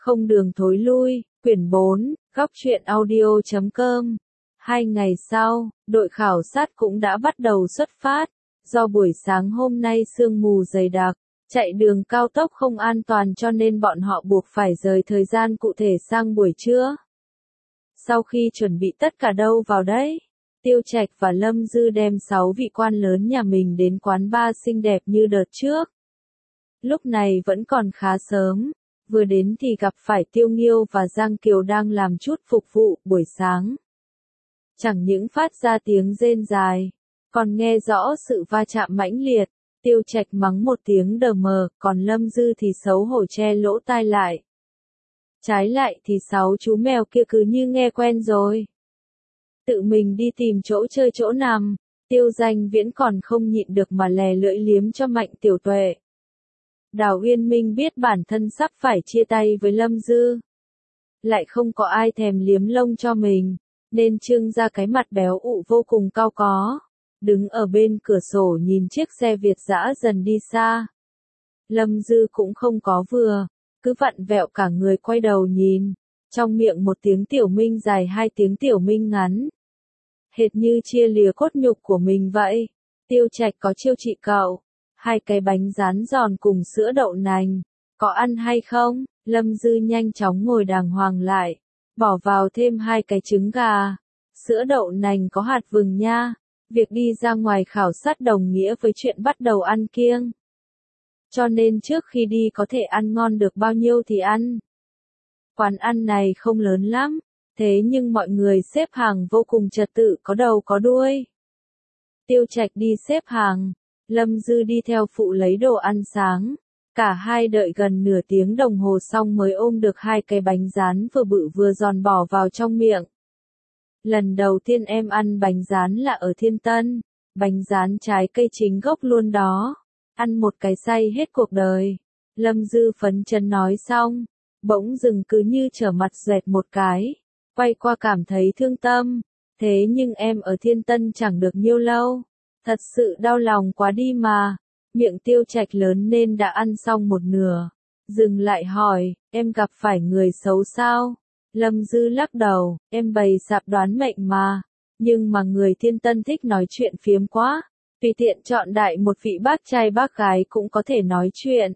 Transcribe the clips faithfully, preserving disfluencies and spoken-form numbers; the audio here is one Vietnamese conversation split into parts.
Không đường thối lui, quyển bốn, góc truyện audio chấm com. Hai ngày sau, đội khảo sát cũng đã bắt đầu xuất phát. Do buổi sáng hôm nay sương mù dày đặc, chạy đường cao tốc không an toàn cho nên bọn họ buộc phải rời thời gian cụ thể sang buổi trưa. Sau khi chuẩn bị tất cả đâu vào đấy, Tiêu Trạch và Lâm Dư đem sáu vị quan lớn nhà mình đến quán bar xinh đẹp như đợt trước. Lúc này vẫn còn khá sớm, vừa đến thì gặp phải Tiêu Nghiêu và Giang Kiều đang làm chút phục vụ buổi sáng. Chẳng những phát ra tiếng rên dài, còn nghe rõ sự va chạm mãnh liệt. Tiêu Trạch mắng một tiếng đờ mờ, còn Lâm Dư thì xấu hổ che lỗ tai lại. Trái lại thì sáu chú mèo kia cứ như nghe quen rồi. Tự mình đi tìm chỗ chơi chỗ nằm, Tiêu Danh Viễn còn không nhịn được mà lè lưỡi liếm cho Mạnh Tiểu Tuệ. Đào Uyên Minh biết bản thân sắp phải chia tay với Lâm Dư. Lại không có ai thèm liếm lông cho mình, nên trưng ra cái mặt béo ụ vô cùng cao có. Đứng ở bên cửa sổ nhìn chiếc xe Việt dã dần đi xa. Lâm Dư cũng không có vừa, cứ vặn vẹo cả người quay đầu nhìn, trong miệng một tiếng tiểu minh dài hai tiếng tiểu minh ngắn. Hệt như chia lìa cốt nhục của mình vậy. Tiêu Trạch có chiêu chị cậu, hai cái bánh rán giòn cùng sữa đậu nành, có ăn hay không? Lâm Dư nhanh chóng ngồi đàng hoàng lại, bỏ vào thêm hai cái trứng gà, sữa đậu nành có hạt vừng nha. Việc đi ra ngoài khảo sát đồng nghĩa với chuyện bắt đầu ăn kiêng. Cho nên trước khi đi có thể ăn ngon được bao nhiêu thì ăn. Quán ăn này không lớn lắm, thế nhưng mọi người xếp hàng vô cùng trật tự có đầu có đuôi. Tiêu Trạch đi xếp hàng, Lâm Dư đi theo phụ lấy đồ ăn sáng. Cả hai đợi gần nửa tiếng đồng hồ xong mới ôm được hai cái bánh rán vừa bự vừa giòn bỏ vào trong miệng. Lần đầu tiên em ăn bánh rán là ở Thiên Tân, bánh rán trái cây chính gốc luôn đó, ăn một cái say hết cuộc đời. Lâm Dư phấn chấn nói xong, bỗng dừng cứ như trở mặt dẹt một cái, quay qua cảm thấy thương tâm, thế nhưng em ở Thiên Tân chẳng được nhiêu lâu, thật sự đau lòng quá đi mà. Miệng Tiêu Trạch lớn nên đã ăn xong một nửa, dừng lại hỏi, em gặp phải người xấu sao? Lâm Dư lắc đầu, em bày sạp đoán mệnh mà, nhưng mà người Thiên Tân thích nói chuyện phiếm quá, tùy tiện chọn đại một vị bác trai bác gái cũng có thể nói chuyện.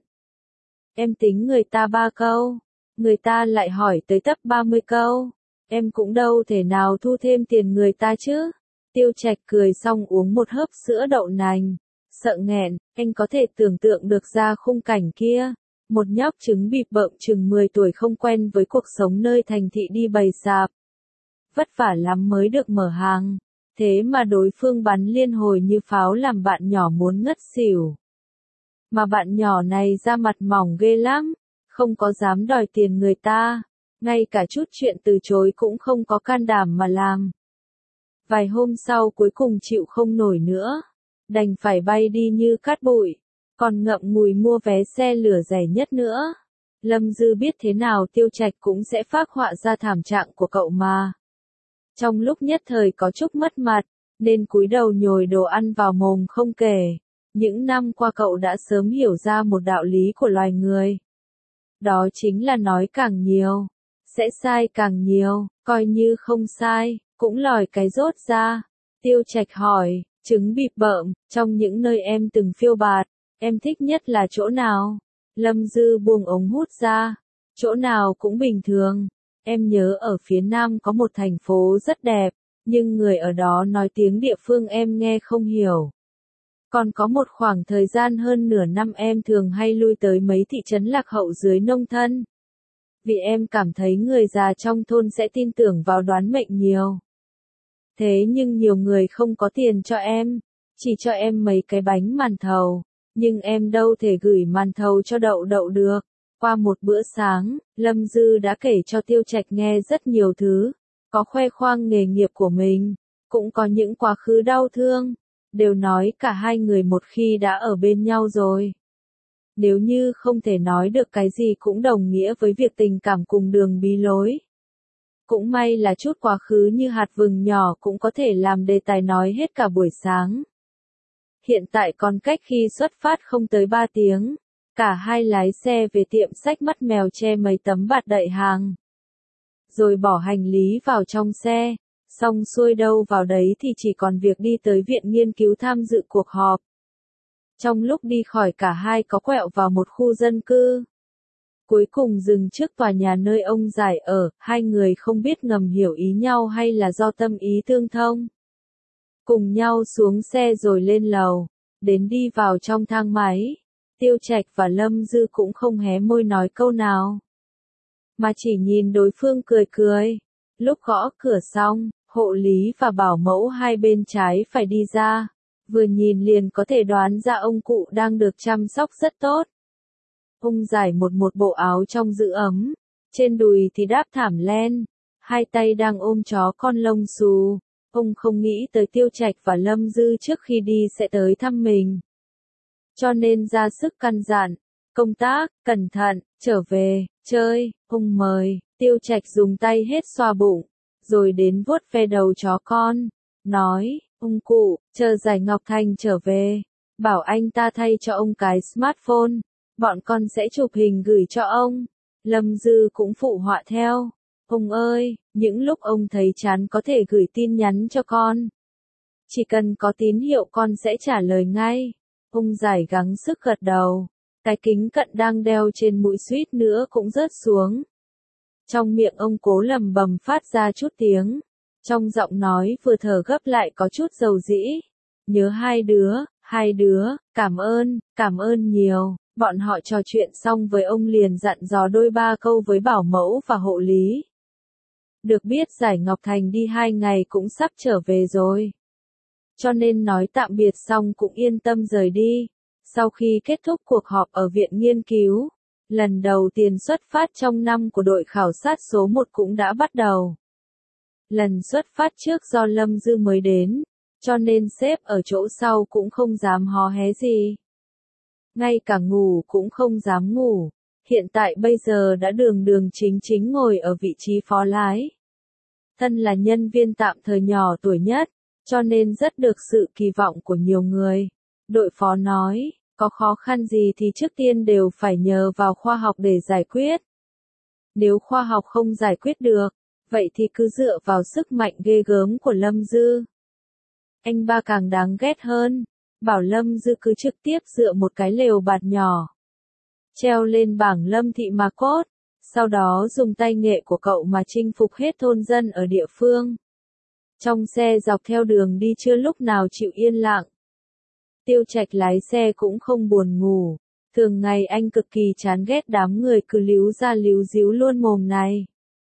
Em tính người ta ba câu, người ta lại hỏi tới tấp ba mươi câu, em cũng đâu thể nào thu thêm tiền người ta chứ. Tiêu Trạch cười xong uống một hớp sữa đậu nành, sợ nghẹn, anh có thể tưởng tượng được ra khung cảnh kia. Một nhóc trứng bịp bợm chừng mười tuổi không quen với cuộc sống nơi thành thị đi bày sạp. Vất vả lắm mới được mở hàng, thế mà đối phương bắn liên hồi như pháo làm bạn nhỏ muốn ngất xỉu. Mà bạn nhỏ này da mặt mỏng ghê lắm, không có dám đòi tiền người ta, ngay cả chút chuyện từ chối cũng không có can đảm mà làm. Vài hôm sau cuối cùng chịu không nổi nữa, đành phải bay đi như cát bụi. Còn ngậm ngùi mua vé xe lửa rẻ nhất nữa. Lâm Dư biết thế nào Tiêu Trạch cũng sẽ phác họa ra thảm trạng của cậu mà. Trong lúc nhất thời có chút mất mặt, nên cúi đầu nhồi đồ ăn vào mồm không kể. Những năm qua cậu đã sớm hiểu ra một đạo lý của loài người. Đó chính là nói càng nhiều, sẽ sai càng nhiều, coi như không sai, cũng lòi cái rốt ra. Tiêu Trạch hỏi, trứng bịp bợm, trong những nơi em từng phiêu bạt, em thích nhất là chỗ nào? Lâm Dư buông ống hút ra. Chỗ nào cũng bình thường. Em nhớ ở phía nam có một thành phố rất đẹp, nhưng người ở đó nói tiếng địa phương em nghe không hiểu. Còn có một khoảng thời gian hơn nửa năm em thường hay lui tới mấy thị trấn lạc hậu dưới nông thôn. Vì em cảm thấy người già trong thôn sẽ tin tưởng vào đoán mệnh nhiều. Thế nhưng nhiều người không có tiền cho em, chỉ cho em mấy cái bánh màn thầu. Nhưng em đâu thể gửi màn thầu cho đậu đậu được. Qua một bữa sáng, Lâm Dư đã kể cho Tiêu Trạch nghe rất nhiều thứ. Có khoe khoang nghề nghiệp của mình, cũng có những quá khứ đau thương. Đều nói cả hai người một khi đã ở bên nhau rồi. Nếu như không thể nói được cái gì cũng đồng nghĩa với việc tình cảm cùng đường bí lối. Cũng may là chút quá khứ như hạt vừng nhỏ cũng có thể làm đề tài nói hết cả buổi sáng. Hiện tại còn cách khi xuất phát không tới ba tiếng, Cả hai lái xe về tiệm sách Mắt Mèo che mấy tấm bạt đậy hàng. Rồi bỏ hành lý vào trong xe, xong xuôi đâu vào đấy thì chỉ còn việc đi tới viện nghiên cứu tham dự cuộc họp. Trong lúc đi khỏi cả hai có quẹo vào một khu dân cư. Cuối cùng dừng trước tòa nhà nơi ông Giải ở, hai người không biết ngầm hiểu ý nhau hay là do tâm ý tương thông. Cùng nhau xuống xe rồi lên lầu, đến đi vào trong thang máy. Tiêu Trạch và Lâm Dư cũng không hé môi nói câu nào, mà chỉ nhìn đối phương cười cười. Lúc gõ cửa xong, hộ lý và bảo mẫu hai bên trái phải đi ra. Vừa nhìn liền có thể đoán ra ông cụ đang được chăm sóc rất tốt. Ông Giải một một bộ áo trong giữ ấm, trên đùi thì đáp thảm len, hai tay đang ôm chó con lông xù. Ông không nghĩ tới Tiêu Trạch và Lâm Dư trước khi đi sẽ tới thăm mình. Cho nên ra sức căn dặn, công tác, cẩn thận, trở về, chơi, ông mời. Tiêu Trạch dùng tay hết xoa bụng, rồi đến vuốt ve đầu chó con, nói, ông cụ, chờ Giải Ngọc Thành trở về, bảo anh ta thay cho ông cái smartphone, bọn con sẽ chụp hình gửi cho ông. Lâm Dư cũng phụ họa theo, ông ơi, những lúc ông thấy chán có thể gửi tin nhắn cho con. Chỉ cần có tín hiệu con sẽ trả lời ngay. Ông Giải gắng sức gật đầu, cái kính cận đang đeo trên mũi suýt nữa cũng rớt xuống. Trong miệng ông cố lầm bầm phát ra chút tiếng, trong giọng nói vừa thở gấp lại có chút dầu dĩ. Nhớ hai đứa, hai đứa, cảm ơn, cảm ơn nhiều. Bọn họ trò chuyện xong với ông liền dặn dò đôi ba câu với bảo mẫu và hộ lý. Được biết Giải Ngọc Thành đi hai ngày cũng sắp trở về rồi. Cho nên nói tạm biệt xong cũng yên tâm rời đi. Sau khi kết thúc cuộc họp ở viện nghiên cứu, lần đầu tiên xuất phát trong năm của đội khảo sát số một cũng đã bắt đầu. Lần xuất phát trước do Lâm Dư mới đến, cho nên sếp ở chỗ sau cũng không dám hò hé gì. Ngay cả ngủ cũng không dám ngủ, hiện tại bây giờ đã đường đường chính chính ngồi ở vị trí phó lái. Thân là nhân viên tạm thời nhỏ tuổi nhất, cho nên rất được sự kỳ vọng của nhiều người. Đội phó nói, có khó khăn gì thì trước tiên đều phải nhờ vào khoa học để giải quyết. Nếu khoa học không giải quyết được, vậy thì cứ dựa vào sức mạnh ghê gớm của Lâm Dư. Anh ba càng đáng ghét hơn, bảo Lâm Dư cứ trực tiếp dựa một cái lều bạt nhỏ, treo lên bảng Lâm Thị mà cốt, sau đó dùng tay nghệ của cậu mà chinh phục hết thôn dân ở địa phương. Trong xe dọc theo đường đi chưa lúc nào chịu yên lặng. Tiêu Trạch lái xe cũng không buồn ngủ, thường ngày anh cực kỳ chán ghét đám người cứ líu ra líu díu luôn mồm này.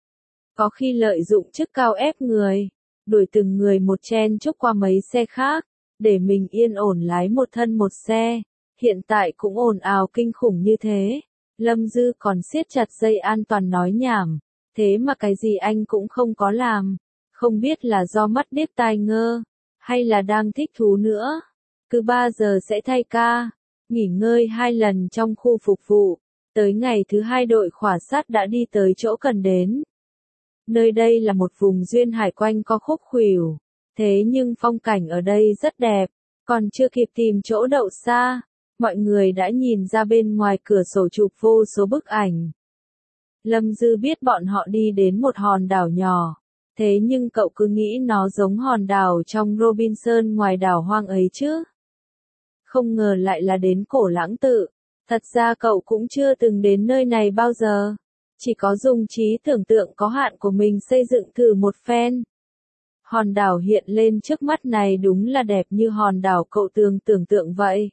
Có khi lợi dụng chức cao ép người, đuổi từng người một chen chúc qua mấy xe khác, để mình yên ổn lái một thân một xe. Hiện tại cũng ồn ào kinh khủng như thế. Lâm Dư còn siết chặt dây an toàn nói nhảm, thế mà cái gì anh cũng không có làm. Không biết là do mắt điếc tai ngơ, hay là đang thích thú nữa. Cứ ba giờ sẽ thay ca, nghỉ ngơi hai lần trong khu phục vụ. Tới ngày thứ hai đội khảo sát đã đi tới chỗ cần đến. Nơi đây là một vùng duyên hải quanh co khúc khuỷu, thế nhưng phong cảnh ở đây rất đẹp, còn chưa kịp tìm chỗ đậu xa, mọi người đã nhìn ra bên ngoài cửa sổ chụp vô số bức ảnh. Lâm Dư biết bọn họ đi đến một hòn đảo nhỏ, thế nhưng cậu cứ nghĩ nó giống hòn đảo trong Robinson ngoài đảo hoang ấy chứ. Không ngờ lại là đến Cổ Lãng Tự, thật ra cậu cũng chưa từng đến nơi này bao giờ. Chỉ có dùng trí tưởng tượng có hạn của mình xây dựng thử một phen. Hòn đảo hiện lên trước mắt này đúng là đẹp như hòn đảo cậu tưởng tưởng tượng vậy.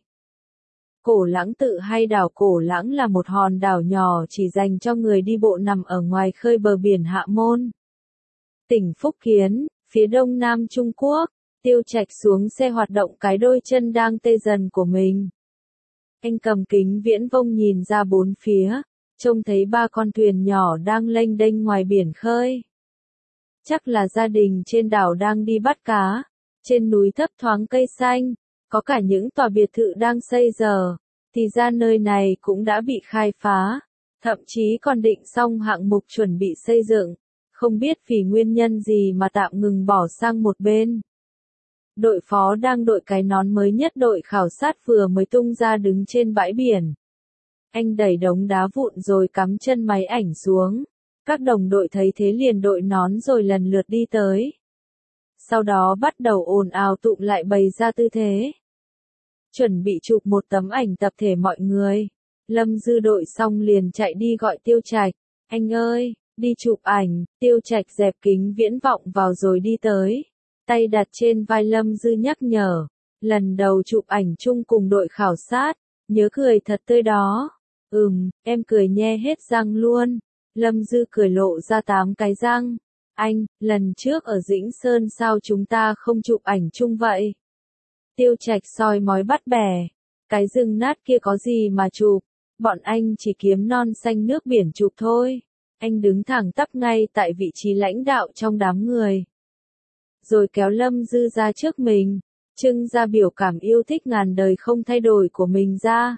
Cổ Lãng Tự hay đảo Cổ Lãng là một hòn đảo nhỏ chỉ dành cho người đi bộ nằm ở ngoài khơi bờ biển Hạ Môn. Tỉnh Phúc Kiến, phía đông nam Trung Quốc, Tiêu Trạch xuống xe hoạt động cái đôi chân đang tê dần của mình. Anh cầm kính viễn vông nhìn ra bốn phía. Trông thấy ba con thuyền nhỏ đang lênh đênh ngoài biển khơi. Chắc là gia đình trên đảo đang đi bắt cá. Trên núi thấp thoáng cây xanh, có cả những tòa biệt thự đang xây dở. Thì ra nơi này cũng đã bị khai phá, thậm chí còn định xong hạng mục chuẩn bị xây dựng. Không biết vì nguyên nhân gì mà tạm ngừng bỏ sang một bên. Đội phó đang đội cái nón mới nhất đội khảo sát vừa mới tung ra đứng trên bãi biển. Anh đẩy đống đá vụn rồi cắm chân máy ảnh xuống. Các đồng đội thấy thế liền đội nón rồi lần lượt đi tới. Sau đó bắt đầu ồn ào tụm lại bày ra tư thế. Chuẩn bị chụp một tấm ảnh tập thể mọi người. Lâm Dư đội xong liền chạy đi gọi Tiêu Trạch. Anh ơi, đi chụp ảnh. Tiêu Trạch dẹp kính viễn vọng vào rồi đi tới. Tay đặt trên vai Lâm Dư nhắc nhở. Lần đầu chụp ảnh chung cùng đội khảo sát. Nhớ cười thật tươi đó. Ừm, em cười nhe hết răng luôn. Lâm Dư cười lộ ra tám cái răng. Anh, lần trước ở Dĩnh Sơn sao chúng ta không chụp ảnh chung vậy? Tiêu Trạch soi mói bắt bẻ. Cái rừng nát kia có gì mà chụp? Bọn anh chỉ kiếm non xanh nước biển chụp thôi. Anh đứng thẳng tắp ngay tại vị trí lãnh đạo trong đám người. Rồi kéo Lâm Dư ra trước mình. Trưng ra biểu cảm yêu thích ngàn đời không thay đổi của mình ra.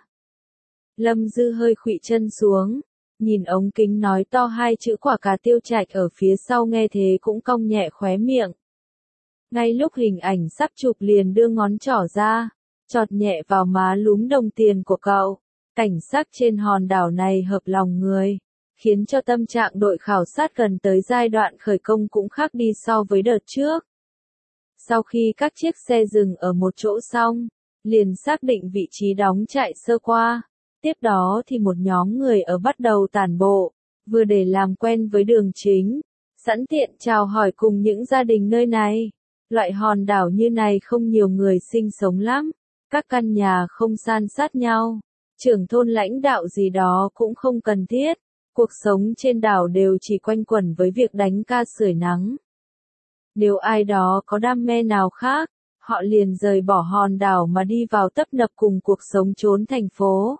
Lâm Dư hơi khuỵu chân xuống. Nhìn ống kính nói to hai chữ quả cà. Tiêu Trạch ở phía sau nghe thế cũng cong nhẹ khóe miệng. Ngay lúc hình ảnh sắp chụp liền đưa ngón trỏ ra, chọt nhẹ vào má lúm đồng tiền của cậu. Cảnh sắc trên hòn đảo này hợp lòng người, khiến cho tâm trạng đội khảo sát gần tới giai đoạn khởi công cũng khác đi so với đợt trước. Sau khi các chiếc xe dừng ở một chỗ xong, liền xác định vị trí đóng trại sơ qua. Tiếp đó thì một nhóm người ở bắt đầu tản bộ, vừa để làm quen với đường chính, sẵn tiện chào hỏi cùng những gia đình nơi này. Loại hòn đảo như này không nhiều người sinh sống lắm, các căn nhà không san sát nhau, trưởng thôn lãnh đạo gì đó cũng không cần thiết, cuộc sống trên đảo đều chỉ quanh quẩn với việc đánh ca sưởi nắng. Nếu ai đó có đam mê nào khác, họ liền rời bỏ hòn đảo mà đi vào tấp nập cùng cuộc sống trốn thành phố.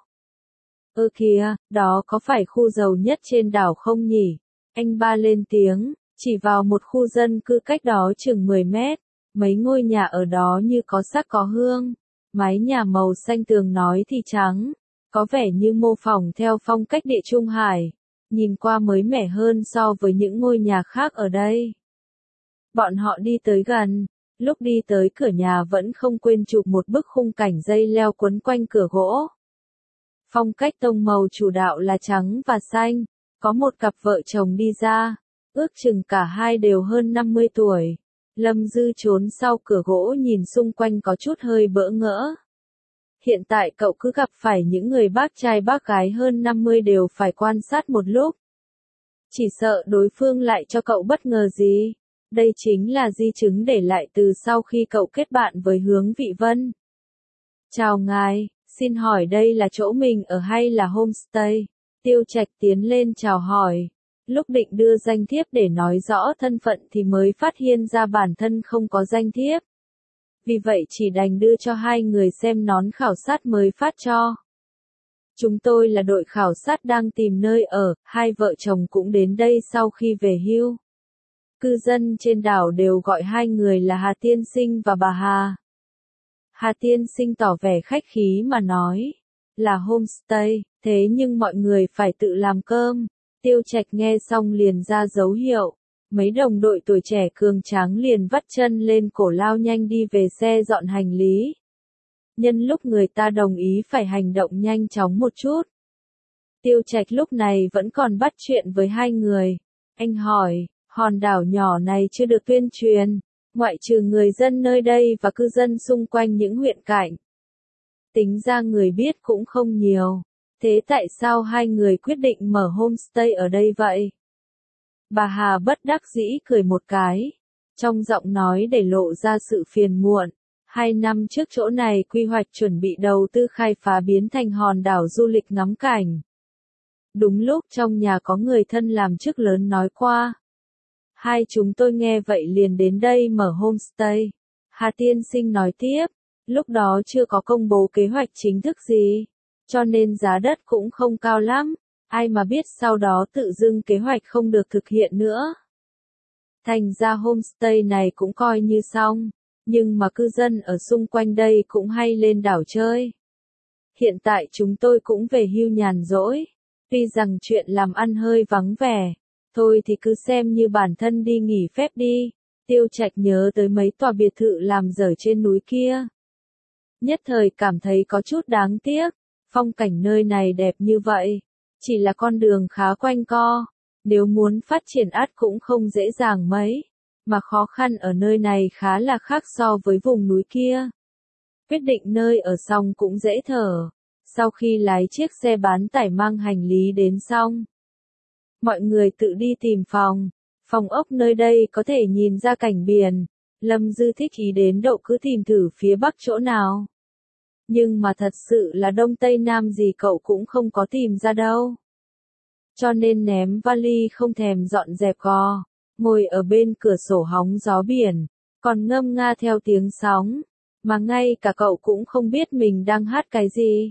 Ơ kìa, đó có phải khu giàu nhất trên đảo không nhỉ? Anh ba lên tiếng, chỉ vào một khu dân cư cách đó chừng mười mét, mấy ngôi nhà ở đó như có sắc có hương, mái nhà màu xanh tường nói thì trắng, có vẻ như mô phỏng theo phong cách Địa Trung Hải, nhìn qua mới mẻ hơn so với những ngôi nhà khác ở đây. Bọn họ đi tới gần, lúc đi tới cửa nhà vẫn không quên chụp một bức khung cảnh dây leo quấn quanh cửa gỗ. Phong cách tông màu chủ đạo là trắng và xanh, có một cặp vợ chồng đi ra, ước chừng cả hai đều hơn năm mươi tuổi. Lâm Dư trốn sau cửa gỗ nhìn xung quanh có chút hơi bỡ ngỡ. Hiện tại cậu cứ gặp phải những người bác trai bác gái hơn năm mươi đều phải quan sát một lúc. Chỉ sợ đối phương lại cho cậu bất ngờ gì. Đây chính là di chứng để lại từ sau khi cậu kết bạn với Hướng Vị Vân. Chào ngài, xin hỏi đây là chỗ mình ở hay là homestay? Tiêu Trạch tiến lên chào hỏi. Lúc định đưa danh thiếp để nói rõ thân phận thì mới phát hiện ra bản thân không có danh thiếp. Vì vậy chỉ đành đưa cho hai người xem nón khảo sát mới phát cho. Chúng tôi là đội khảo sát đang tìm nơi ở, hai vợ chồng cũng đến đây sau khi về hưu. Cư dân trên đảo đều gọi hai người là Hà Tiên Sinh và bà Hà. Hà Tiên Sinh tỏ vẻ khách khí mà nói, là homestay, thế nhưng mọi người phải tự làm cơm. Tiêu Trạch nghe xong liền ra dấu hiệu, mấy đồng đội tuổi trẻ cường tráng liền vắt chân lên cổ lao nhanh đi về xe dọn hành lý. Nhân lúc người ta đồng ý phải hành động nhanh chóng một chút. Tiêu Trạch lúc này vẫn còn bắt chuyện với hai người. Anh hỏi, hòn đảo nhỏ này chưa được tuyên truyền, ngoại trừ người dân nơi đây và cư dân xung quanh những huyện cạnh. Tính ra người biết cũng không nhiều. Thế tại sao hai người quyết định mở homestay ở đây vậy? Bà Hà bất đắc dĩ cười một cái. Trong giọng nói để lộ ra sự phiền muộn. Hai năm trước chỗ này quy hoạch chuẩn bị đầu tư khai phá biến thành hòn đảo du lịch ngắm cảnh. Đúng lúc trong nhà có người thân làm chức lớn nói qua. Hai chúng tôi nghe vậy liền đến đây mở homestay. Hà Tiên Sinh nói tiếp. Lúc đó chưa có công bố kế hoạch chính thức gì. Cho nên giá đất cũng không cao lắm, ai mà biết sau đó tự dưng kế hoạch không được thực hiện nữa. Thành ra homestay này cũng coi như xong, nhưng mà cư dân ở xung quanh đây cũng hay lên đảo chơi. Hiện tại chúng tôi cũng về hưu nhàn rỗi, tuy rằng chuyện làm ăn hơi vắng vẻ, thôi thì cứ xem như bản thân đi nghỉ phép đi. Tiêu Trạch nhớ tới mấy tòa biệt thự làm dở trên núi kia. Nhất thời cảm thấy có chút đáng tiếc. Phong cảnh nơi này đẹp như vậy, chỉ là con đường khá quanh co, nếu muốn phát triển ắt cũng không dễ dàng mấy, mà khó khăn ở nơi này khá là khác so với vùng núi kia. Quyết định nơi ở xong cũng dễ thở, sau khi lái chiếc xe bán tải mang hành lý đến xong, mọi người tự đi tìm phòng, phòng ốc nơi đây có thể nhìn ra cảnh biển, Lâm Dư thích ý đến độ cứ tìm thử phía bắc chỗ nào. Nhưng mà thật sự là đông tây nam gì cậu cũng không có tìm ra đâu. Cho nên ném vali không thèm dọn dẹp gò, ngồi ở bên cửa sổ hóng gió biển, còn ngâm nga theo tiếng sóng, mà ngay cả cậu cũng không biết mình đang hát cái gì.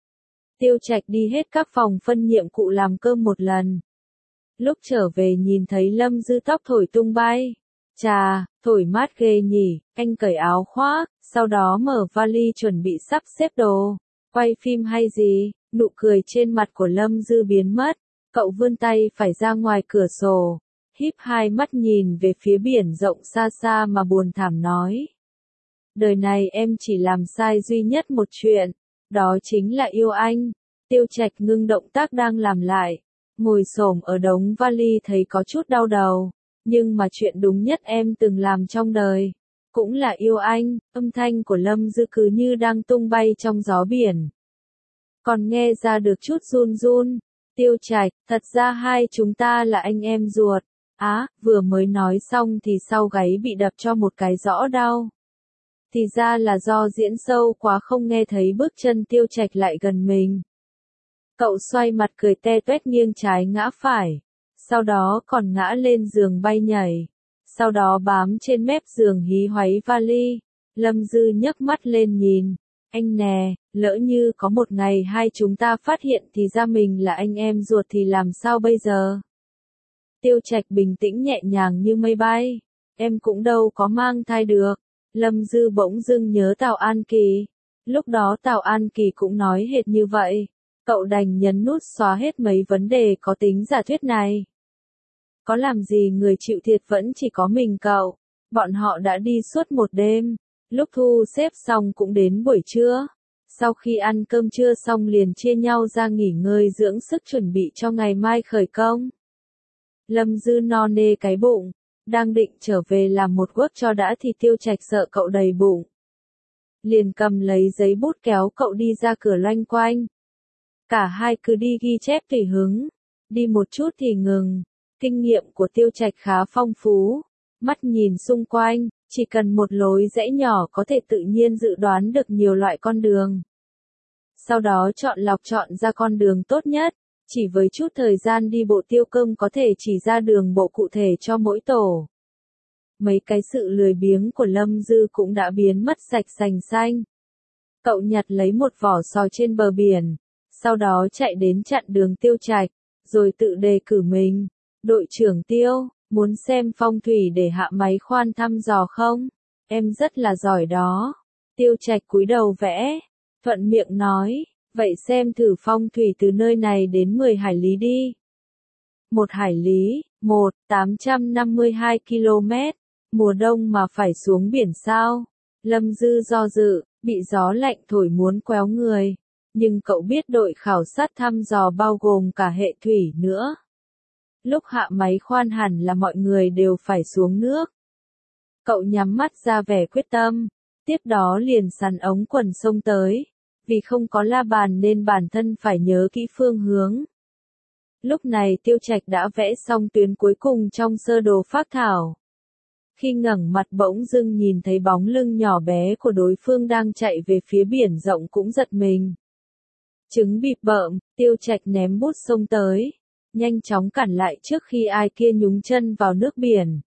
Tiêu Trạch đi hết các phòng phân nhiệm cụ làm cơm một lần. Lúc trở về nhìn thấy Lâm Dư tóc thổi tung bay. Chà, thổi mát ghê nhỉ, anh cởi áo khoác, sau đó mở vali chuẩn bị sắp xếp đồ. Quay phim hay gì, nụ cười trên mặt của Lâm Dư biến mất. Cậu vươn tay phải ra ngoài cửa sổ, híp hai mắt nhìn về phía biển rộng xa xa mà buồn thảm nói. Đời này em chỉ làm sai duy nhất một chuyện, đó chính là yêu anh. Tiêu Trạch ngưng động tác đang làm lại, ngồi xổm ở đống vali thấy có chút đau đầu, nhưng mà chuyện đúng nhất em từng làm trong đời, cũng là yêu anh. Âm thanh của Lâm Dư cứ như đang tung bay trong gió biển, còn nghe ra được chút run run. Tiêu Trạch, thật ra hai chúng ta là anh em ruột. Á, à, vừa mới nói xong thì sau gáy bị đập cho một cái rõ đau. Thì ra là do diễn sâu quá không nghe thấy bước chân Tiêu Trạch lại gần mình. Cậu xoay mặt cười te toét nghiêng trái ngã phải, sau đó còn ngã lên giường bay nhảy, sau đó bám trên mép giường hí hoáy vali. Lâm Dư nhấc mắt lên nhìn, anh nè, lỡ như có một ngày hai chúng ta phát hiện thì ra mình là anh em ruột thì làm sao bây giờ? Tiêu Trạch bình tĩnh nhẹ nhàng như mây bay, em cũng đâu có mang thai được. Lâm Dư bỗng dưng nhớ Tào An Kỳ, lúc đó Tào An Kỳ cũng nói hệt như vậy. Cậu đành nhấn nút xóa hết mấy vấn đề có tính giả thuyết này. Có làm gì người chịu thiệt vẫn chỉ có mình cậu. Bọn họ đã đi suốt một đêm, lúc thu xếp xong cũng đến buổi trưa. Sau khi ăn cơm trưa xong liền chia nhau ra nghỉ ngơi dưỡng sức chuẩn bị cho ngày mai khởi công. Lâm Dư no nê cái bụng, đang định trở về làm một work cho đã thì Tiêu Trạch sợ cậu đầy bụng, liền cầm lấy giấy bút kéo cậu đi ra cửa loanh quanh. Cả hai cứ đi ghi chép tùy hứng, đi một chút thì ngừng. Kinh nghiệm của Tiêu Trạch khá phong phú, mắt nhìn xung quanh, chỉ cần một lối rẽ nhỏ có thể tự nhiên dự đoán được nhiều loại con đường. Sau đó chọn lọc chọn ra con đường tốt nhất, chỉ với chút thời gian đi bộ Tiêu Cơm có thể chỉ ra đường bộ cụ thể cho mỗi tổ. Mấy cái sự lười biếng của Lâm Dư cũng đã biến mất sạch sành xanh. Cậu nhặt lấy một vỏ sò trên bờ biển, sau đó chạy đến chặn đường Tiêu Trạch, rồi tự đề cử mình. Đội trưởng Tiêu, muốn xem phong thủy để hạ máy khoan thăm dò không? Em rất là giỏi đó. Tiêu Trạch cúi đầu vẽ, thuận miệng nói, vậy xem thử phong thủy từ nơi này đến mười hải lý đi. Một hải lý, một, tám trăm năm mươi hai ki lô mét, mùa đông mà phải xuống biển sao? Lâm Dư do dự, bị gió lạnh thổi muốn quéo người. Nhưng cậu biết đội khảo sát thăm dò bao gồm cả hệ thủy nữa. Lúc hạ máy khoan hẳn là mọi người đều phải xuống nước. Cậu nhắm mắt ra vẻ quyết tâm, tiếp đó liền sắn ống quần xông tới. Vì không có la bàn nên bản thân phải nhớ kỹ phương hướng. Lúc này Tiêu Trạch đã vẽ xong tuyến cuối cùng trong sơ đồ phác thảo. Khi ngẩng mặt bỗng dưng nhìn thấy bóng lưng nhỏ bé của đối phương đang chạy về phía biển rộng cũng giật mình. Trứng bịp bợm, Tiêu Trạch ném bút xông tới, nhanh chóng cản lại trước khi ai kia nhúng chân vào nước biển.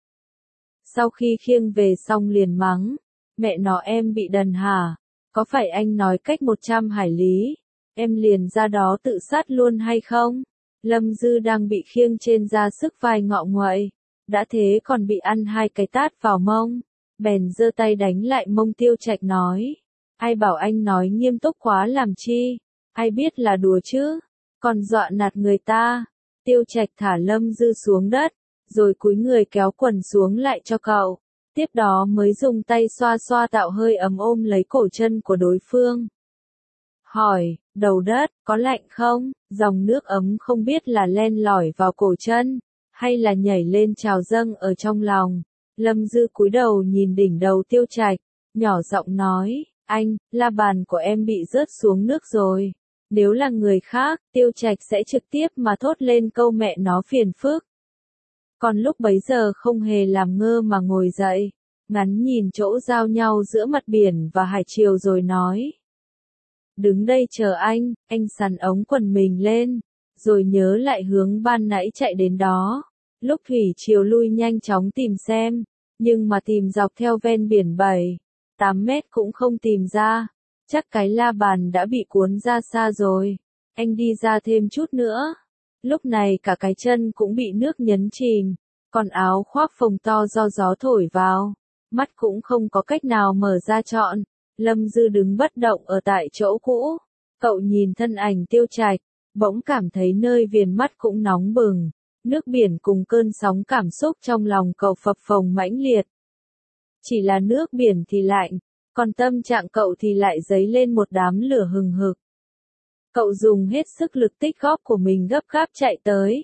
Sau khi khiêng về xong liền mắng, mẹ nó em bị đần hả? Có phải anh nói cách một trăm hải lý, em liền ra đó tự sát luôn hay không? Lâm Dư đang bị khiêng trên ra sức vai ngọ nguậy, đã thế còn bị ăn hai cái tát vào mông, bèn giơ tay đánh lại mông Tiêu Trạch nói, ai bảo anh nói nghiêm túc quá làm chi, ai biết là đùa chứ, còn dọa nạt người ta. Tiêu Trạch thả Lâm Dư xuống đất, rồi cúi người kéo quần xuống lại cho cậu, tiếp đó mới dùng tay xoa xoa tạo hơi ấm ôm lấy cổ chân của đối phương. hỏi, đầu đất, có lạnh không? Dòng nước ấm không biết là len lỏi vào cổ chân, hay là nhảy lên trào dâng ở trong lòng. Lâm Dư cúi đầu nhìn đỉnh đầu Tiêu Trạch, nhỏ giọng nói, anh, la bàn của em bị rớt xuống nước rồi. Nếu là người khác, Tiêu Trạch sẽ trực tiếp mà thốt lên câu mẹ nó phiền phức. Còn lúc bấy giờ không hề làm ngơ mà ngồi dậy, ngắn nhìn chỗ giao nhau giữa mặt biển và hải triều rồi nói. Đứng đây chờ anh, anh sắn ống quần mình lên, rồi nhớ lại hướng ban nãy chạy đến đó. Lúc thủy triều lui nhanh chóng tìm xem, nhưng mà tìm dọc theo ven biển bảy, tám mét cũng không tìm ra. Chắc cái la bàn đã bị cuốn ra xa rồi. Anh đi ra thêm chút nữa. Lúc này cả cái chân cũng bị nước nhấn chìm, còn áo khoác phồng to do gió thổi vào. Mắt cũng không có cách nào mở ra trọn. Lâm Dư đứng bất động ở tại chỗ cũ. Cậu nhìn thân ảnh Tiêu Trạch, bỗng cảm thấy nơi viền mắt cũng nóng bừng. Nước biển cùng cơn sóng cảm xúc trong lòng cậu phập phồng mãnh liệt. Chỉ là nước biển thì lạnh, còn tâm trạng cậu thì lại dấy lên một đám lửa hừng hực. Cậu dùng hết sức lực tích góp của mình gấp gáp chạy tới.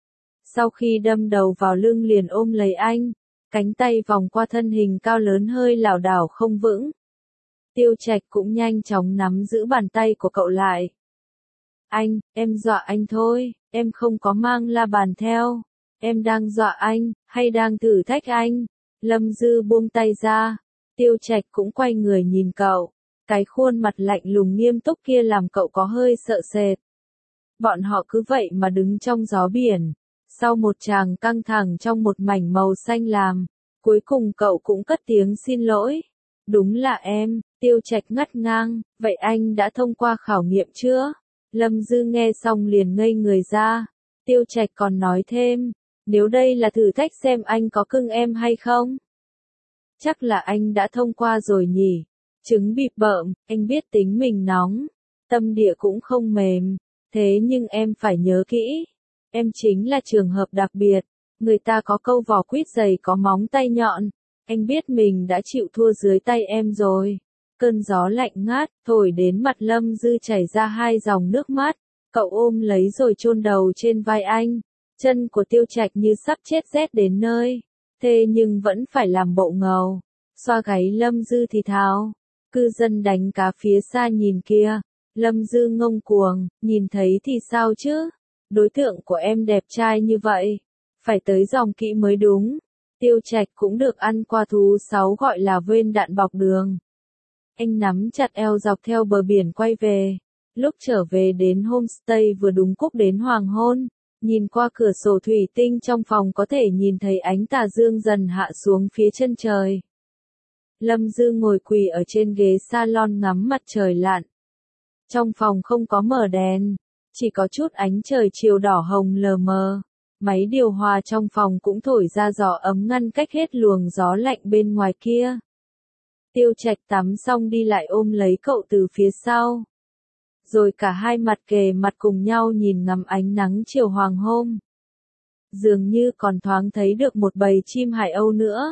Sau khi đâm đầu vào lưng liền ôm lấy anh, cánh tay vòng qua thân hình cao lớn hơi lảo đảo không vững. Tiêu Trạch cũng nhanh chóng nắm giữ bàn tay của cậu lại. Anh, em dọa anh thôi, em không có mang la bàn theo. Em đang dọa anh, hay đang thử thách anh? Lâm Dư buông tay ra. Tiêu Trạch cũng quay người nhìn cậu. Cái khuôn mặt lạnh lùng nghiêm túc kia làm cậu có hơi sợ sệt. Bọn họ cứ vậy mà đứng trong gió biển. Sau một tràng căng thẳng trong một mảnh màu xanh lam, cuối cùng cậu cũng cất tiếng xin lỗi. Đúng là em, Tiêu Trạch ngắt ngang, vậy anh đã thông qua khảo nghiệm chưa? Lâm Dư nghe xong liền ngây người ra. Tiêu Trạch còn nói thêm, nếu đây là thử thách xem anh có cưng em hay không? Chắc là anh đã thông qua rồi nhỉ. Trứng bịp bợm, anh biết tính mình nóng, tâm địa cũng không mềm. Thế nhưng em phải nhớ kỹ, em chính là trường hợp đặc biệt. Người ta có câu vỏ quýt dày có móng tay nhọn. Anh biết mình đã chịu thua dưới tay em rồi. Cơn gió lạnh ngát, thổi đến mặt Lâm Dư chảy ra hai dòng nước mắt. Cậu ôm lấy rồi chôn đầu trên vai anh. Chân của Tiêu Trạch như sắp chết rét đến nơi. Thế nhưng vẫn phải làm bộ ngầu. Xoa gáy Lâm Dư thì thào. Cư dân đánh cá phía xa nhìn kia. Lâm Dư ngông cuồng, nhìn thấy thì sao chứ? Đối tượng của em đẹp trai như vậy. Phải tới dòng kỹ mới đúng. Tiêu Trạch cũng được ăn qua thú sáu gọi là vên đạn bọc đường. Anh nắm chặt eo dọc theo bờ biển quay về. Lúc trở về đến homestay vừa đúng cúc đến hoàng hôn. Nhìn qua cửa sổ thủy tinh trong phòng có thể nhìn thấy ánh tà dương dần hạ xuống phía chân trời. Lâm Dư ngồi quỳ ở trên ghế salon ngắm mặt trời lặn. Trong phòng không có mở đèn, chỉ có chút ánh trời chiều đỏ hồng lờ mờ. Máy điều hòa trong phòng cũng thổi ra gió ấm ngăn cách hết luồng gió lạnh bên ngoài kia. Tiêu Trạch tắm xong đi lại ôm lấy cậu từ phía sau. Rồi cả hai mặt kề mặt cùng nhau nhìn ngắm ánh nắng chiều hoàng hôn. Dường như còn thoáng thấy được một bầy chim hải âu nữa.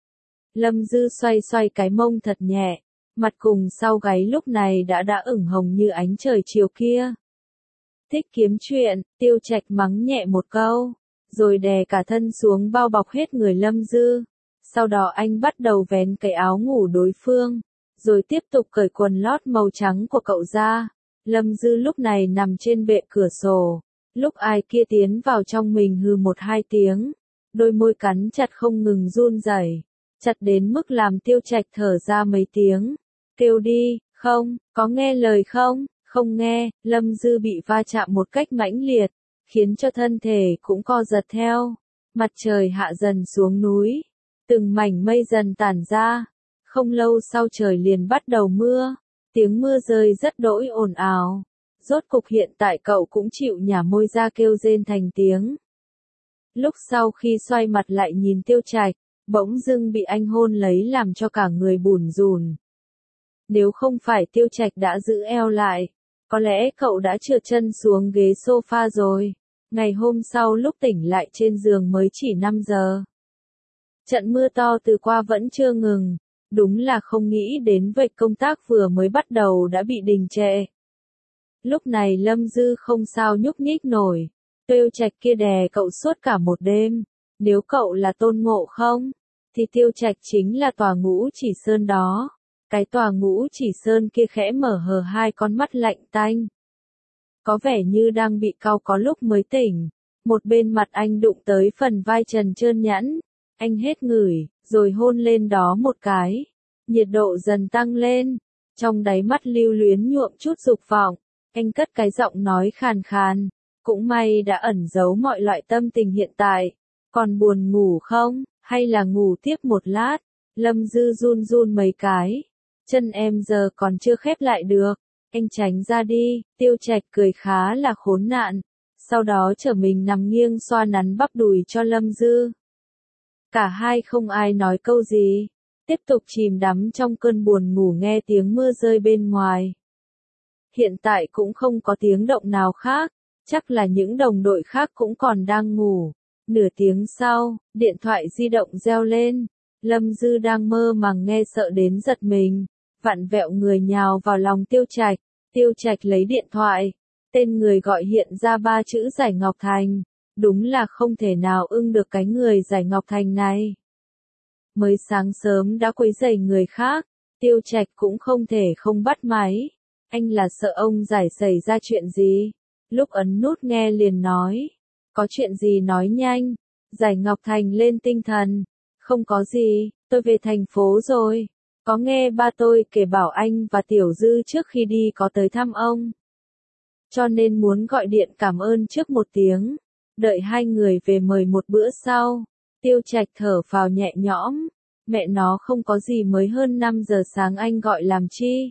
Lâm Dư xoay xoay cái mông thật nhẹ, mặt cùng sau gáy lúc này đã đã ửng hồng như ánh trời chiều kia. Thích kiếm chuyện, Tiêu Trạch mắng nhẹ một câu, rồi đè cả thân xuống bao bọc hết người Lâm Dư. Sau đó anh bắt đầu vén cái áo ngủ đối phương, rồi tiếp tục cởi quần lót màu trắng của cậu ra. Lâm Dư lúc này nằm trên bệ cửa sổ, lúc ai kia tiến vào trong mình hừ một hai tiếng, đôi môi cắn chặt không ngừng run rẩy, chặt đến mức làm Tiêu Trạch thở ra mấy tiếng. Kêu đi, không, có nghe lời không? Không nghe. Lâm Dư bị va chạm một cách mãnh liệt, khiến cho thân thể cũng co giật theo. Mặt trời hạ dần xuống núi, từng mảnh mây dần tản ra. Không lâu sau trời liền bắt đầu mưa, tiếng mưa rơi rất đỗi ồn ào. Rốt cục hiện tại cậu cũng chịu nhả môi ra kêu rên thành tiếng. Lúc sau khi xoay mặt lại nhìn Tiêu Trạch, bỗng dưng bị anh hôn lấy làm cho cả người bủn rủn. Nếu không phải Tiêu Trạch đã giữ eo lại, có lẽ cậu đã trượt chân xuống ghế sofa rồi. Ngày hôm sau lúc tỉnh lại trên giường mới chỉ năm giờ. Trận mưa to từ qua vẫn chưa ngừng. Đúng là không nghĩ đến vậy, công tác vừa mới bắt đầu đã bị đình trệ. Lúc này Lâm Dư không sao nhúc nhích nổi. Tiêu Trạch kia đè cậu suốt cả một đêm. Nếu cậu là Tôn Ngộ Không, thì Tiêu Trạch chính là tòa Ngũ Chỉ Sơn đó. Cái tòa Ngũ Chỉ Sơn kia khẽ mở hờ hai con mắt lạnh tanh. Có vẻ như đang bị cau có lúc mới tỉnh. Một bên mặt anh đụng tới phần vai trần trơn nhẵn. Anh hết ngửi, rồi hôn lên đó một cái. Nhiệt độ dần tăng lên. Trong đáy mắt lưu luyến nhuộm chút dục vọng. Anh cất cái giọng nói khàn khàn. Cũng may đã ẩn giấu mọi loại tâm tình hiện tại. Còn buồn ngủ không, hay là ngủ tiếp một lát? Lâm Dư run run mấy cái. Chân em giờ còn chưa khép lại được. Anh tránh ra đi. Tiêu Trạch cười khá là khốn nạn. Sau đó trở mình nằm nghiêng xoa nắn bắp đùi cho Lâm Dư. Cả hai không ai nói câu gì. Tiếp tục chìm đắm trong cơn buồn ngủ nghe tiếng mưa rơi bên ngoài. Hiện tại cũng không có tiếng động nào khác. Chắc là những đồng đội khác cũng còn đang ngủ. Nửa tiếng sau, điện thoại di động reo lên. Lâm Dư đang mơ màng nghe sợ đến giật mình. Vặn vẹo người nhào vào lòng Tiêu Trạch. Tiêu Trạch lấy điện thoại. Tên người gọi hiện ra ba chữ Giải Ngọc Thành. Đúng là không thể nào ưng được cái người Giải Ngọc Thành này. Mới sáng sớm đã quấy rầy người khác. Tiêu Trạch cũng không thể không bắt máy. Anh là sợ ông Giải xảy ra chuyện gì. Lúc ấn nút nghe liền nói. Có chuyện gì nói nhanh. Giải Ngọc Thành lên tinh thần. Không có gì, tôi về thành phố rồi. Có nghe ba tôi kể bảo anh và Tiểu Dư trước khi đi có tới thăm ông. Cho nên muốn gọi điện cảm ơn trước một tiếng. Đợi hai người về mời một bữa sau. Tiêu Trạch thở phào nhẹ nhõm. Mẹ nó không có gì mới hơn năm giờ sáng anh gọi làm chi.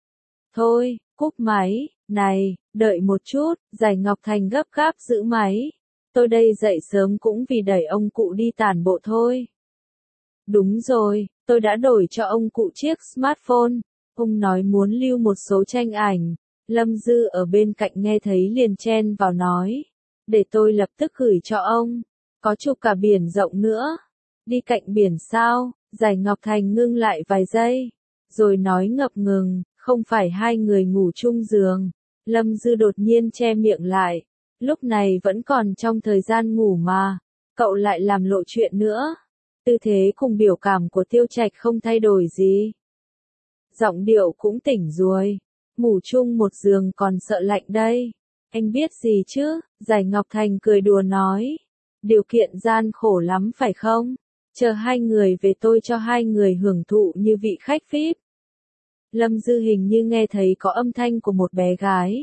Thôi, cúp máy. Này, đợi một chút. Giải Ngọc Thành gấp gáp giữ máy. Tôi đây dậy sớm cũng vì đẩy ông cụ đi tản bộ thôi. Đúng rồi, tôi đã đổi cho ông cụ chiếc smartphone. Ông nói muốn lưu một số tranh ảnh. Lâm Dư ở bên cạnh nghe thấy liền chen vào nói. Để tôi lập tức gửi cho ông. Có chụp cả biển rộng nữa. Đi cạnh biển sao? Giải Ngọc Thành ngưng lại vài giây. Rồi nói ngập ngừng, không phải hai người ngủ chung giường. Lâm Dư đột nhiên che miệng lại. Lúc này vẫn còn trong thời gian ngủ mà. Cậu lại làm lộ chuyện nữa. Tư thế cùng biểu cảm của Tiêu Trạch không thay đổi gì. Giọng điệu cũng tỉnh rồi. Ngủ chung một giường còn sợ lạnh đây. Anh biết gì chứ? Giải Ngọc Thành cười đùa nói. Điều kiện gian khổ lắm phải không? Chờ hai người về tôi cho hai người hưởng thụ như vị khách vi ai pi. Lâm Dư hình như nghe thấy có âm thanh của một bé gái.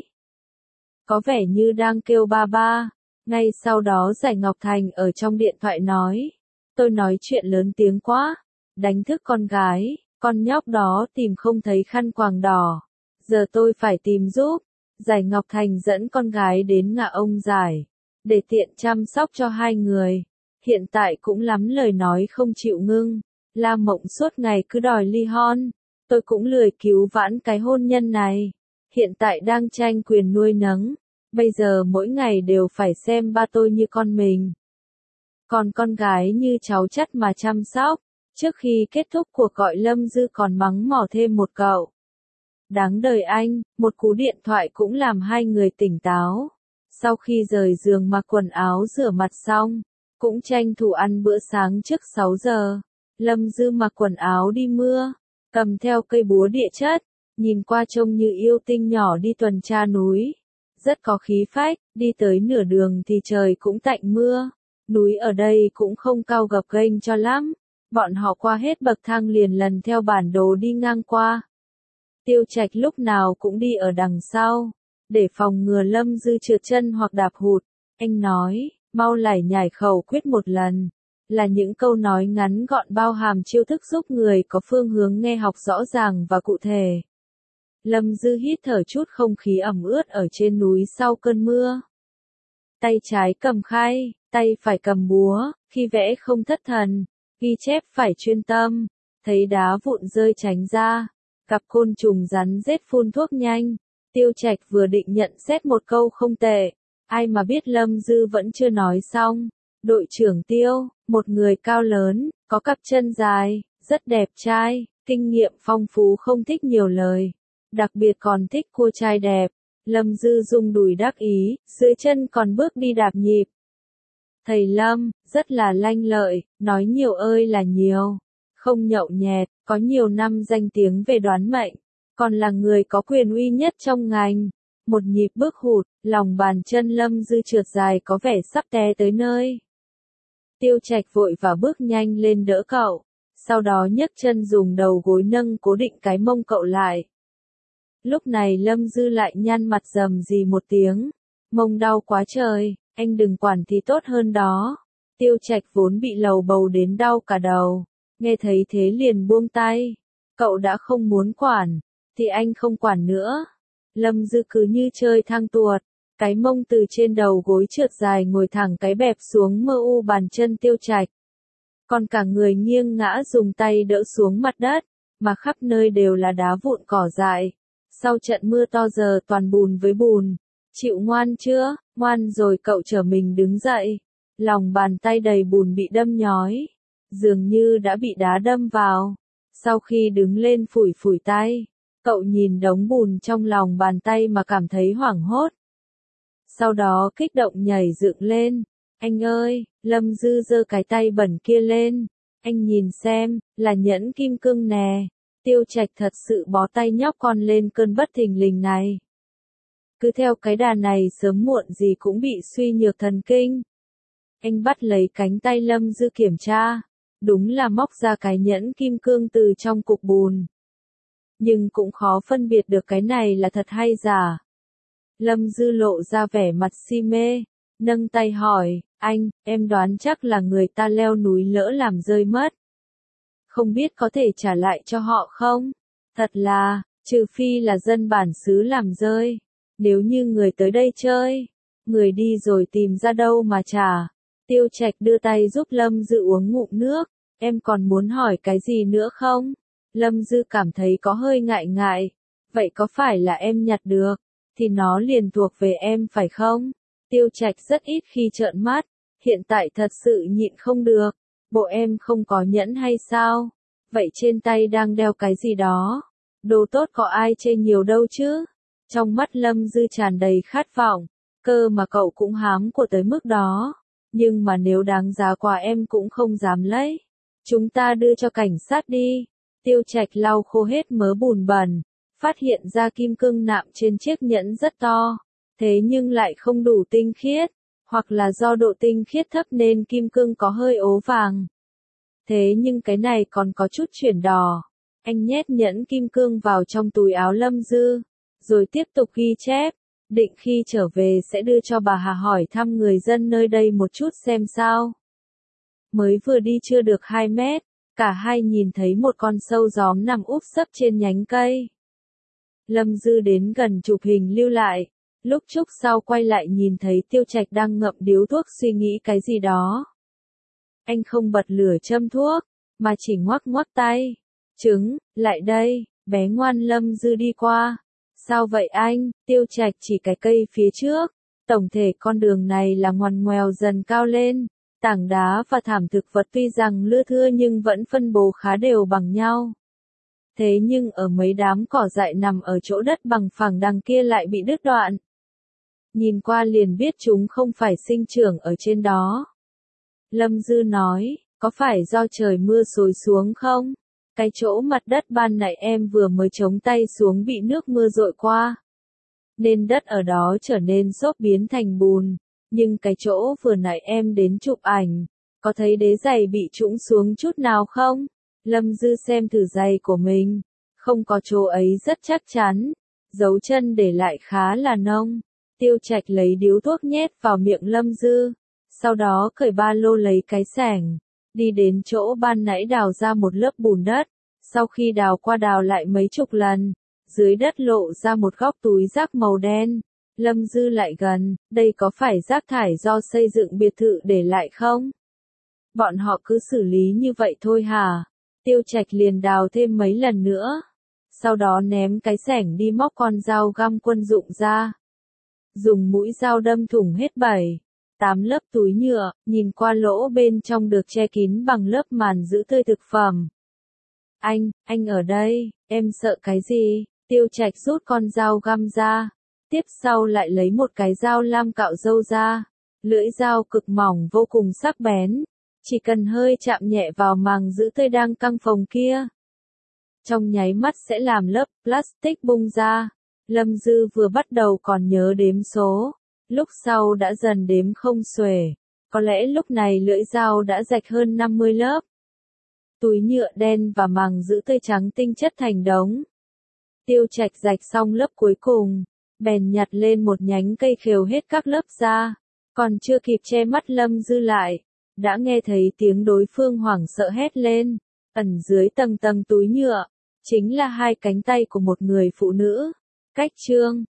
Có vẻ như đang kêu ba ba. Ngay sau đó Giải Ngọc Thành ở trong điện thoại nói. Tôi nói chuyện lớn tiếng quá. Đánh thức con gái. Con nhóc đó tìm không thấy khăn quàng đỏ. Giờ tôi phải tìm giúp. Giải Ngọc Thành dẫn con gái đến ngã ông Giải. Để tiện chăm sóc cho hai người. Hiện tại cũng lắm lời nói không chịu ngưng. La Mộng suốt ngày cứ đòi ly hôn. Tôi cũng lười cứu vãn cái hôn nhân này. Hiện tại đang tranh quyền nuôi nấng. Bây giờ mỗi ngày đều phải xem ba tôi như con mình. Còn con gái như cháu chắt mà chăm sóc. Trước khi kết thúc cuộc gọi Lâm Dư còn mắng mỏ thêm một cậu. Đáng đời anh, một cú điện thoại cũng làm hai người tỉnh táo. Sau khi rời giường mặc quần áo rửa mặt xong, cũng tranh thủ ăn bữa sáng trước sáu giờ. Lâm Dư mặc quần áo đi mưa, cầm theo cây búa địa chất, nhìn qua trông như yêu tinh nhỏ đi tuần tra núi. Rất có khí phách, đi tới nửa đường thì trời cũng tạnh mưa. Núi ở đây cũng không cao gập ghềnh cho lắm. Bọn họ qua hết bậc thang liền lần theo bản đồ đi ngang qua. Tiêu Trạch lúc nào cũng đi ở đằng sau, để phòng ngừa Lâm Dư trượt chân hoặc đạp hụt. Anh nói, mau lải nhải khẩu quyết một lần. Là những câu nói ngắn gọn bao hàm chiêu thức giúp người có phương hướng nghe học rõ ràng và cụ thể. Lâm Dư hít thở chút không khí ẩm ướt ở trên núi sau cơn mưa. Tay trái cầm khay, tay phải cầm búa, khi vẽ không thất thần, ghi chép phải chuyên tâm, thấy đá vụn rơi tránh ra, cặp côn trùng rắn rết phun thuốc nhanh. Tiêu Trạch vừa định nhận xét một câu không tệ, ai mà biết Lâm Dư vẫn chưa nói xong. Đội trưởng Tiêu, một người cao lớn, có cặp chân dài, rất đẹp trai, kinh nghiệm phong phú không thích nhiều lời. Đặc biệt còn thích cô trai đẹp. Lâm Dư rung đùi đắc ý, dưới chân còn bước đi đạp nhịp. Thầy Lâm, rất là lanh lợi, nói nhiều ơi là nhiều. Không nhậu nhẹt, có nhiều năm danh tiếng về đoán mệnh, còn là người có quyền uy nhất trong ngành. Một nhịp bước hụt, lòng bàn chân Lâm Dư trượt dài có vẻ sắp té tới nơi. Tiêu Trạch vội và bước nhanh lên đỡ cậu, sau đó nhấc chân dùng đầu gối nâng cố định cái mông cậu lại. Lúc này Lâm Dư lại nhăn mặt rầm rì một tiếng, mông đau quá trời, anh đừng quản thì tốt hơn đó. Tiêu Trạch vốn bị lầu bầu đến đau cả đầu, nghe thấy thế liền buông tay, cậu đã không muốn quản, thì anh không quản nữa. Lâm Dư cứ như chơi thang tuột, cái mông từ trên đầu gối trượt dài ngồi thẳng cái bẹp xuống mơ u bàn chân Tiêu Trạch. Còn cả người nghiêng ngã dùng tay đỡ xuống mặt đất, mà khắp nơi đều là đá vụn cỏ dại. Sau trận mưa to giờ toàn bùn với bùn. Chịu ngoan chưa? Ngoan rồi cậu trở mình đứng dậy. Lòng bàn tay đầy bùn bị đâm nhói, dường như đã bị đá đâm vào. Sau khi đứng lên phủi phủi tay, cậu nhìn đống bùn trong lòng bàn tay mà cảm thấy hoảng hốt. Sau đó kích động nhảy dựng lên. Anh ơi, Lâm Dư giơ cái tay bẩn kia lên. Anh nhìn xem, là nhẫn kim cương nè. Tiêu Trạch thật sự bó tay nhóc con lên cơn bất thình lình này. Cứ theo cái đà này sớm muộn gì cũng bị suy nhược thần kinh. Anh bắt lấy cánh tay Lâm Dư kiểm tra. Đúng là móc ra cái nhẫn kim cương từ trong cục bùn. Nhưng cũng khó phân biệt được cái này là thật hay giả. Lâm Dư lộ ra vẻ mặt si mê, nâng tay hỏi, anh, em đoán chắc là người ta leo núi lỡ làm rơi mất. Không biết có thể trả lại cho họ không? Thật là, trừ phi là dân bản xứ làm rơi. Nếu như người tới đây chơi, người đi rồi tìm ra đâu mà trả. Tiêu Trạch đưa tay giúp Lâm Dư uống ngụm nước, em còn muốn hỏi cái gì nữa không? Lâm Dư cảm thấy có hơi ngại ngại, vậy có phải là em nhặt được, thì nó liền thuộc về em phải không? Tiêu Trạch rất ít khi trợn mắt, hiện tại thật sự nhịn không được, bộ em không có nhẫn hay sao? Vậy trên tay đang đeo cái gì đó? Đồ tốt có ai chê nhiều đâu chứ? Trong mắt Lâm Dư tràn đầy khát vọng, cơ mà cậu cũng hám của tới mức đó, nhưng mà nếu đáng giá quá em cũng không dám lấy. Chúng ta đưa cho cảnh sát đi. Tiêu Trạch lau khô hết mớ bùn bẩn, phát hiện ra kim cương nạm trên chiếc nhẫn rất to, thế nhưng lại không đủ tinh khiết, hoặc là do độ tinh khiết thấp nên kim cương có hơi ố vàng. Thế nhưng cái này còn có chút chuyển đỏ. Anh nhét nhẫn kim cương vào trong túi áo Lâm Dư, rồi tiếp tục ghi chép, định khi trở về sẽ đưa cho bà Hà hỏi thăm người dân nơi đây một chút xem sao. Mới vừa đi chưa được hai mét, cả hai nhìn thấy một con sâu gióm nằm úp sấp trên nhánh cây. Lâm Dư đến gần chụp hình lưu lại, lúc chốc sau quay lại nhìn thấy Tiêu Trạch đang ngậm điếu thuốc suy nghĩ cái gì đó. Anh không bật lửa châm thuốc, mà chỉ ngoắc ngoắc tay. Trứng, lại đây, bé ngoan. Lâm Dư đi qua. Sao vậy anh? Tiêu Trạch chỉ cái cây phía trước. Tổng thể con đường này là ngoằn ngoèo dần cao lên. Tảng đá và thảm thực vật tuy rằng lưa thưa nhưng vẫn phân bố khá đều bằng nhau. Thế nhưng ở mấy đám cỏ dại nằm ở chỗ đất bằng phẳng đằng kia lại bị đứt đoạn. Nhìn qua liền biết chúng không phải sinh trưởng ở trên đó. Lâm Dư nói, có phải do trời mưa xối xuống không? Cái chỗ mặt đất ban nãy em vừa mới chống tay xuống bị nước mưa dội qua, nên đất ở đó trở nên xốp biến thành bùn. Nhưng cái chỗ vừa nãy em đến chụp ảnh, có thấy đế giày bị trũng xuống chút nào không? Lâm Dư xem thử giày của mình, không có chỗ ấy rất chắc chắn, dấu chân để lại khá là nông. Tiêu Trạch lấy điếu thuốc nhét vào miệng Lâm Dư, sau đó cởi ba lô lấy cái xẻng, đi đến chỗ ban nãy đào ra một lớp bùn đất, sau khi đào qua đào lại mấy chục lần, dưới đất lộ ra một góc túi rác màu đen. Lâm Dư lại gần, đây có phải rác thải do xây dựng biệt thự để lại không? Bọn họ cứ xử lý như vậy thôi hả? Tiêu Trạch liền đào thêm mấy lần nữa, sau đó ném cái xẻng đi móc con dao găm quân dụng ra. Dùng mũi dao đâm thủng hết bảy, tám lớp túi nhựa, nhìn qua lỗ bên trong được che kín bằng lớp màn giữ tươi thực phẩm. Anh, anh ở đây, em sợ cái gì? Tiêu Trạch rút con dao găm ra, tiếp sau lại lấy một cái dao lam cạo râu ra. Lưỡi dao cực mỏng vô cùng sắc bén. Chỉ cần hơi chạm nhẹ vào màng giữ tươi đang căng phồng kia. Trong nháy mắt sẽ làm lớp plastic bung ra. Lâm Dư vừa bắt đầu còn nhớ đếm số. Lúc sau đã dần đếm không xuể. Có lẽ lúc này lưỡi dao đã rạch hơn năm mươi lớp. Túi nhựa đen và màng giữ tươi trắng tinh chất thành đống. Tiêu Trạch rạch xong lớp cuối cùng, bèn nhặt lên một nhánh cây khều hết các lớp ra, còn chưa kịp che mắt Lâm Dư lại, đã nghe thấy tiếng đối phương hoảng sợ hét lên, ẩn dưới tầng tầng túi nhựa, chính là hai cánh tay của một người phụ nữ. Cách chương